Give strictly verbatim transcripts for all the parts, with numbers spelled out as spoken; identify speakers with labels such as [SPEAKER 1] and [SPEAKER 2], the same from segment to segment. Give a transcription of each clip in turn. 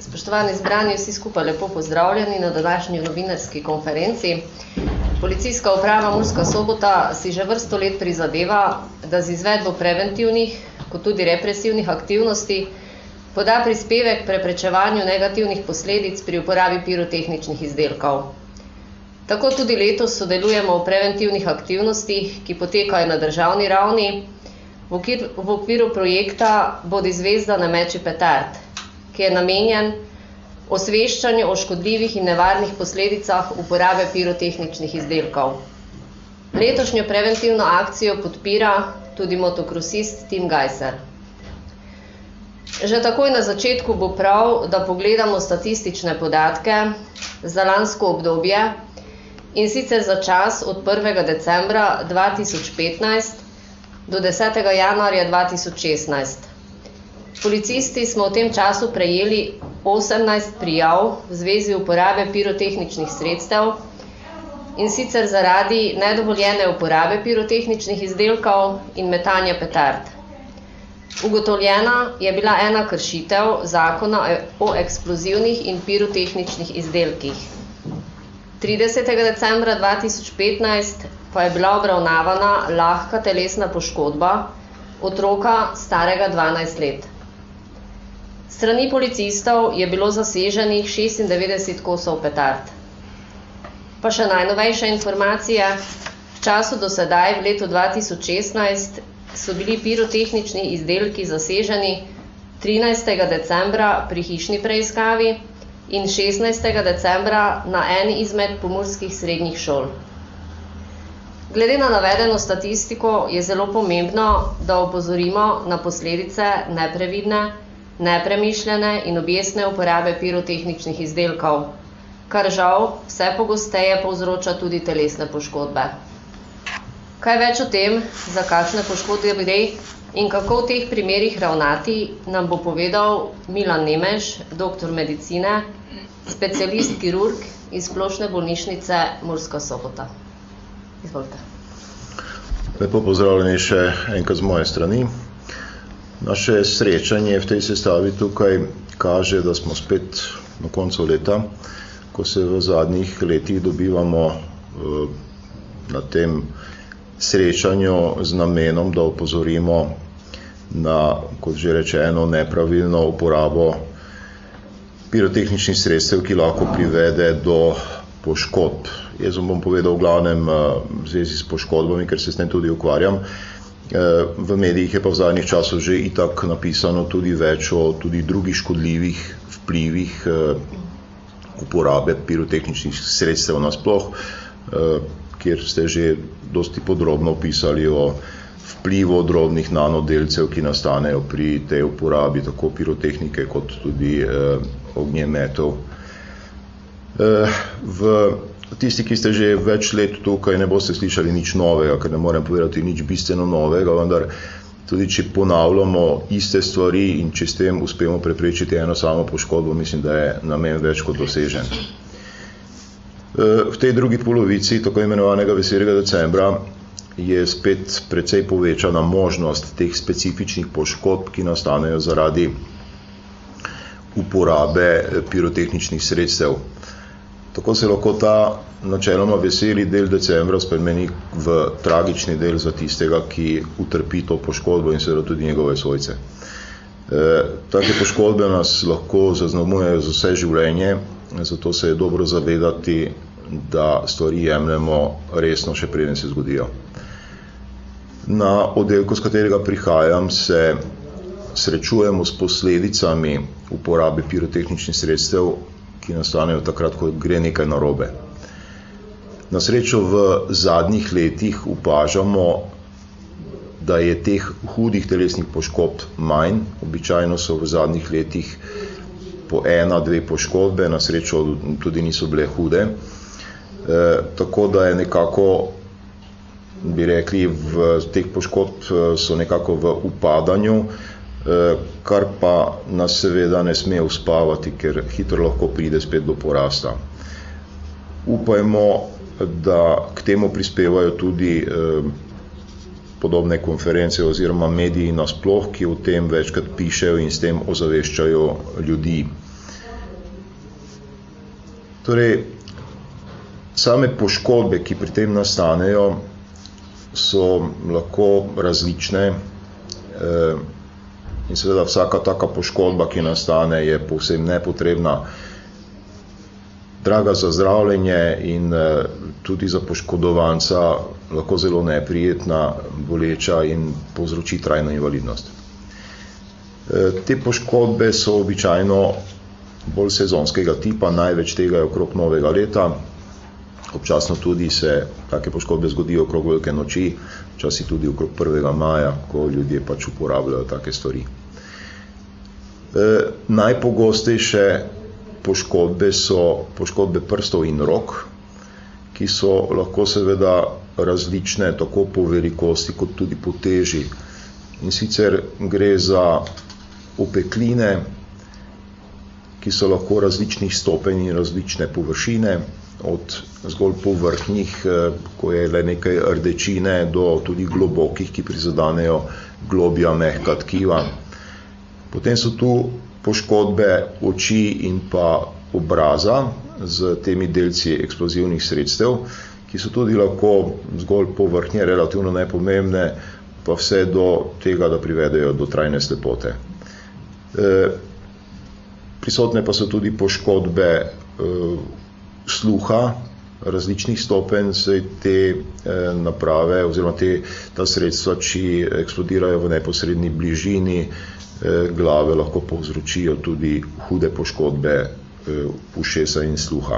[SPEAKER 1] Spoštovani zbrani, vsi skupaj lepo pozdravljeni na današnji novinarski konferenci. Policijska uprava Murska Sobota si že vrsto let prizadeva, da z izvedbo preventivnih, kot tudi represivnih aktivnosti poda prispevek preprečevanju negativnih posledic pri uporabi pirotehničnih izdelkov. Tako tudi letos sodelujemo v preventivnih aktivnostih, ki potekajo na državni ravni, v okviru, v okviru projekta Bodi zvezda, ne meči petard, ki je namenjen osveščanju o škodljivih in nevarnih posledicah uporabe pirotehničnih izdelkov. Letošnjo preventivno akcijo podpira tudi motokrosist Tim Gajser. Že takoj na začetku bo prav, da pogledamo statistične podatke za lansko obdobje, in sicer za čas od prvega decembra dva tisoč petnajst do desetega januarja dva tisoč šestnajst. Policisti smo v tem času prejeli osemnajst prijav v zvezi uporabe pirotehničnih sredstev, in sicer zaradi nedovoljene uporabe pirotehničnih izdelkov in metanja petard. Ugotovljena je bila ena kršitev zakona o eksplozivnih in pirotehničnih izdelkih. tridesetega decembra dva tisoč petnajst pa je bila obravnavana lahka telesna poškodba otroka starega dvanajst let. S strani policistov je bilo zaseženih šestindevetdeset kosov petard. Pa še najnovejša informacija, v času do sedaj v letu dva tisoč šestnajst so bili pirotehnični izdelki zaseženi trinajstega decembra pri hišni preiskavi in šestnajstega decembra na eni izmed pomurskih srednjih šol. Glede na navedeno statistiko je zelo pomembno, da opozorimo na posledice neprevidne, nepremišljene in objestne uporabe pirotehničnih izdelkov, kar žal vse pogosteje povzroča tudi telesne poškodbe. Kaj več o tem, za kakšne poškodbe gre in kako v teh primerih ravnati, nam bo povedal Milan Nemeš, doktor medicine, specialist kirurg iz Splošne bolnišnice Murska Sobota. Izvolite.
[SPEAKER 2] Lepo pozdravljeni še enkrat z moje strani. Naše srečanje v tej sestavi tukaj kaže, da smo spet na koncu leta, ko se v zadnjih letih dobivamo na tem srečanju z namenom, da opozorimo na, kot že rečeno, nepravilno uporabo pirotehničnih sredstev, ki lahko privede do poškodb. Jaz vam bom povedal v glavnem v zvezi s poškodbami, ker se s tem tudi ukvarjam. V medijih je pa v zadnjih časov že itak napisano tudi več o tudi drugih škodljivih vplivih uporabe pirotehničnih sredstev nasploh, kjer ste že dosti podrobno opisali o vplivu drobnih nanodelcev, ki nastanejo pri tej uporabi tako pirotehnike kot tudi ognjemetov. V tisti, ki ste že več let tukaj, ne boste slišali nič novega, ker ne morem povedati nič bistveno novega, vendar tudi če ponavljamo iste stvari in če s tem uspemo preprečiti eno samo poškodbo, mislim, da je namen več kot dosežen. V tej drugi polovici tako imenovanega veselega decembra je spet precej povečana možnost teh specifičnih poškodb, ki nastanejo zaradi uporabe pirotehničnih sredstev. Tako se lahko ta načeloma veseli del decembra spremeni v tragični del za tistega, ki utrpi to poškodbo in seveda tudi njegove svojce. E, take poškodbe nas lahko zaznamujejo za vse življenje, zato se je dobro zavedati, da stvari jemljemo resno, še preden se zgodijo. Na oddelku, z katerega prihajam, se srečujemo s posledicami uporabe pirotehničnih sredstev, ki nastanejo takrat, ko gre nekaj narobe. Na srečo v zadnjih letih opažamo, da je teh hudih telesnih poškodb manj. Običajno so v zadnjih letih po ena, dve poškodbe, na srečo tudi niso bile hude. E, tako da je nekako, bi rekli, v teh poškodb so nekako v upadanju, kar pa nas seveda ne sme uspavati, ker hitro lahko pride spet do porasta. Upajmo, da k temu prispevajo tudi podobne konference oziroma mediji nasploh, ki o tem večkrat pišejo in s tem ozaveščajo ljudi. Torej, same poškodbe, ki pri tem nastanejo, so lahko različne in seveda vsaka taka poškodba, ki nastane, je povsem nepotrebna, draga za zdravljenje in tudi za poškodovanca lahko zelo neprijetna, boleča in povzroči trajno invalidnost. Te poškodbe so običajno bolj sezonskega tipa, največ tega je okrog novega leta, občasno tudi se take poškodbe zgodijo okrog velike noči, včasih tudi okrog prvega maja, ko ljudje pač uporabljajo take stvari. E, najpogostejše poškodbe so poškodbe prstov in rok, ki so lahko seveda različne tako po velikosti kot tudi po teži. In sicer gre za opekline, ki so lahko različnih stopenj in različne površine, od zgolj povrhnjih, ko je le nekaj rdečine, do tudi globokih, ki prizadanejo globja mehka tkiva. Potem so tu poškodbe oči in pa obraza z temi delci eksplozivnih sredstev, ki so tudi lahko zgolj povrhnje, relativno nepomembne, pa vse do tega, da privedejo do trajne slepote. E, prisotne pa so tudi poškodbe e, sluha, različnih stopenj, saj te e, naprave oziroma te, ta sredstva, či eksplodirajo v neposredni bližini e, glave, lahko povzročijo tudi hude poškodbe e, ušesa in sluha.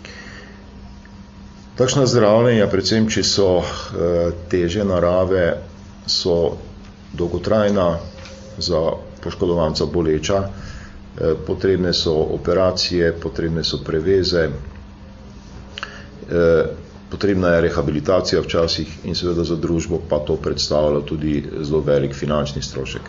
[SPEAKER 2] Takšna zdravljenja, predvsem če so e, teže narave, so dolgotrajna, za poškodovanca boleča, e, potrebne so operacije, potrebne so preveze, potrebna je rehabilitacija včasih in seveda za družbo pa to predstavlja tudi zelo velik finančni strošek.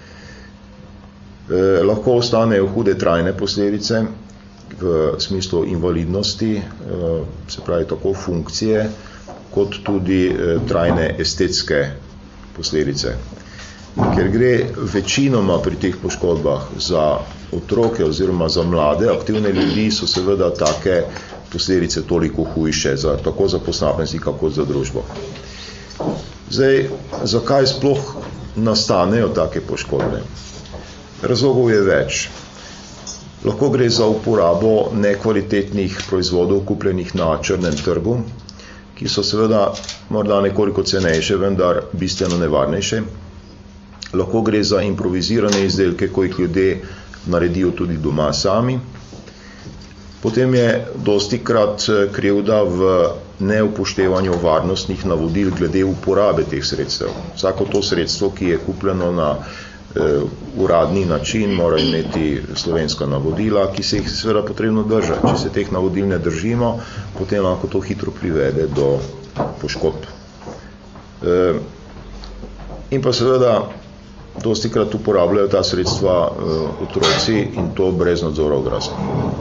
[SPEAKER 2] Eh, lahko ostanejo hude trajne posledice v smislu invalidnosti, eh, se pravi tako funkcije, kot tudi eh, trajne estetske posledice. Ker gre večinoma pri teh poškodbah za otroke oziroma za mlade, aktivne ljudi, so seveda take posledice toliko hujše, za, tako za posameznika kot za družbo. Zdaj, zakaj sploh nastanejo take poškodbe? Razlogov je več. Lahko gre za uporabo nekvalitetnih proizvodov, kupljenih na črnem trgu, ki so seveda morda nekoliko cenejše, vendar bistveno nevarnejše. Lahko gre za improvizirane izdelke, ko jih ljudje naredijo tudi doma sami. Potem je dostikrat krivda v neupoštevanju varnostnih navodil glede uporabe teh sredstev. Vsako to sredstvo, ki je kupljeno na eh, uradni način, mora imeti slovenska navodila, ki se jih seveda potrebno držati. Če se teh navodil ne držimo, potem lahko to hitro privede do poškodb. Eh, in pa seveda dostikrat uporabljajo ta sredstva eh, otroci in to brez nadzora odraslih.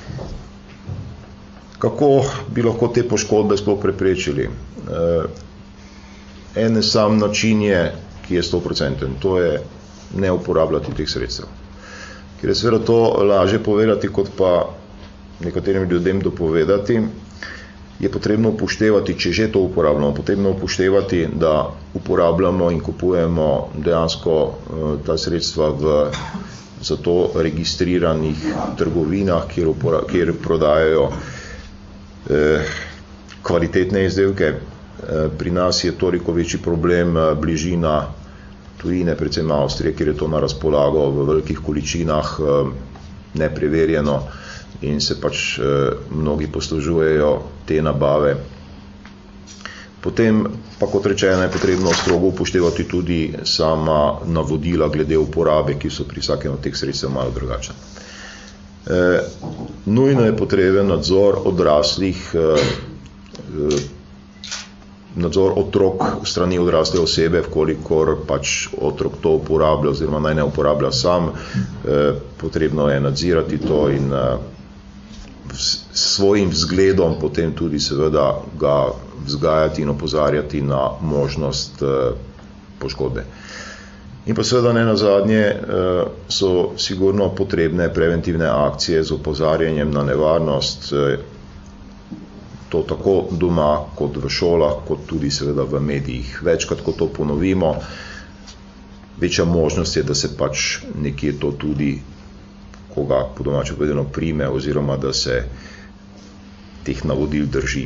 [SPEAKER 2] Kako bi lahko te poškodbe sploh preprečili? En sam način je, ki je sto procenten, to je ne uporabljati teh sredstev. Ker je seveda to lažje povedati, kot pa nekaterim ljudem dopovedati, je potrebno upoštevati, če že to uporabljamo, potrebno upoštevati, da uporabljamo in kupujemo dejansko ta sredstva v za to registriranih trgovinah, kjer, upora, kjer prodajajo kvalitetne izdelke. Pri nas je toliko večji problem bližina tujine, predvsem Avstrije, kjer je to na razpolago v velikih količinah nepreverjeno in se pač mnogi poslužujejo te nabave. Potem pa, kot rečeno, je potrebno strogo upoštevati tudi sama navodila glede uporabe, ki so pri vsakem od teh sredstev malo drugačne. Eh, nujno je potreben nadzor odraslih, eh, nadzor otrok strani odrasle osebe, vkolikor pač otrok to uporablja oziroma naj ne uporablja sam, eh, potrebno je nadzirati to in eh, s svojim vzgledom potem tudi seveda ga vzgajati in opozarjati na možnost eh, poškodbe. In pa seveda ne nazadnje so sigurno potrebne preventivne akcije z opozarjanjem na nevarnost to tako doma, kot v šolah, kot tudi seveda v medijih. Večkrat, ko to ponovimo, večja možnost je, da se pač nekje to tudi, koga po domače povedano prime, oziroma da se teh navodil drži.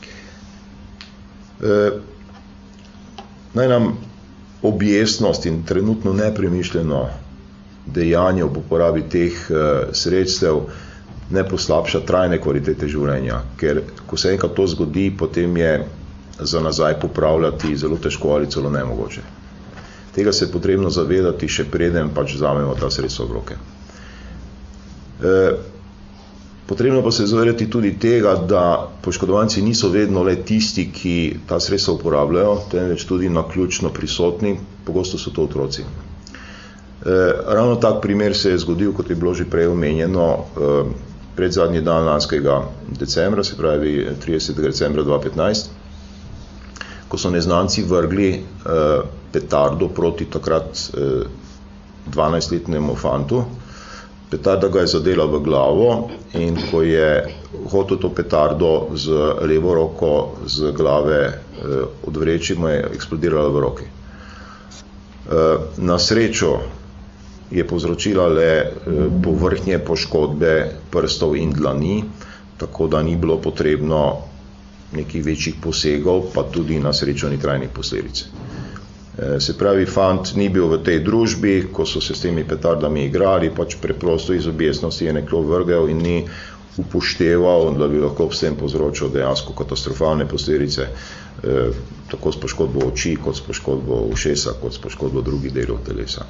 [SPEAKER 2] E, naj nam objestnost in trenutno nepremišljeno dejanje ob uporabi teh e, sredstev ne poslabša trajne kvalitete življenja, ker ko se enkrat to zgodi, potem je za nazaj popravljati zelo težko ali celo nemogoče. Tega se je potrebno zavedati, še preden pač vzamemo ta sredstva v roke. E, potrebno pa se zavedati tudi tega, da poškodovanci niso vedno le tisti, ki ta sredstva uporabljajo, temveč tudi naključno prisotni, pogosto so to otroci. E, ravno tak primer se je zgodil, kot je bilo že prej omenjeno, e, pred zadnji dan lanskega decembra, se pravi tridesetega decembra dva tisoč petnajst, ko so neznanci vrgli eh, petardo proti takrat eh, dvanajstletnemu fantu. Petarda ga je zadela v glavo in ko je hotel to petardo z levo roko z glave eh, odvreči, mu je eksplodirala v roki. Eh, na srečo je povzročila le povrhnje poškodbe prstov in dlani, tako da ni bilo potrebno nekih večjih posegov, pa tudi na srečo ni trajnih posledic. Se pravi, fant ni bil v tej družbi, ko so se s temi petardami igrali, pač preprosto iz objestnosti je nekdo vrgel in ni upošteval, da bi lahko s tem povzročil dejansko katastrofalne posledice, eh, tako s poškodbo oči, kot s poškodbo ušesa, kot s poškodbo drugih delov telesa.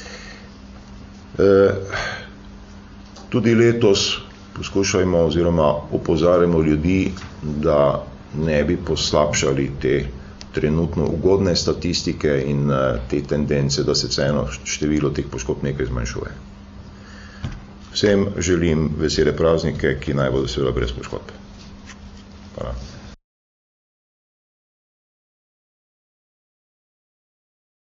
[SPEAKER 2] Tudi letos poskušajmo oziroma opozarjamo ljudi, da ne bi poslabšali te trenutno ugodne statistike in te tendence, da se vseeno število teh poškodb nekaj zmanjšuje. Vsem želim vesele praznike, ki naj bodo seveda brez poškodb. Hvala.